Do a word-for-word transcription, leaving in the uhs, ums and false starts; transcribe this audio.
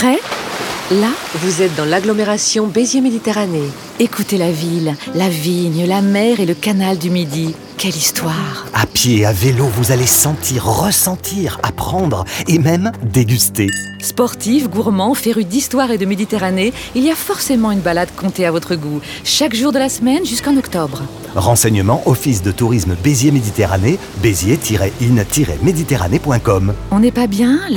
Prêt ? Là, Vous êtes dans l'agglomération Béziers-Méditerranée. écoutez la ville, la vigne, la mer et le canal du Midi. Quelle histoire! À pied, à vélo, vous allez sentir, ressentir, apprendre et même déguster. Sportif, gourmand, féru d'histoire et de Méditerranée, il y a forcément une balade comptée à votre goût, chaque jour de la semaine jusqu'en octobre. Renseignements Office de tourisme Béziers-Méditerranée, béziers tiret in tiret méditerranée point com. On n'est pas bien, là ?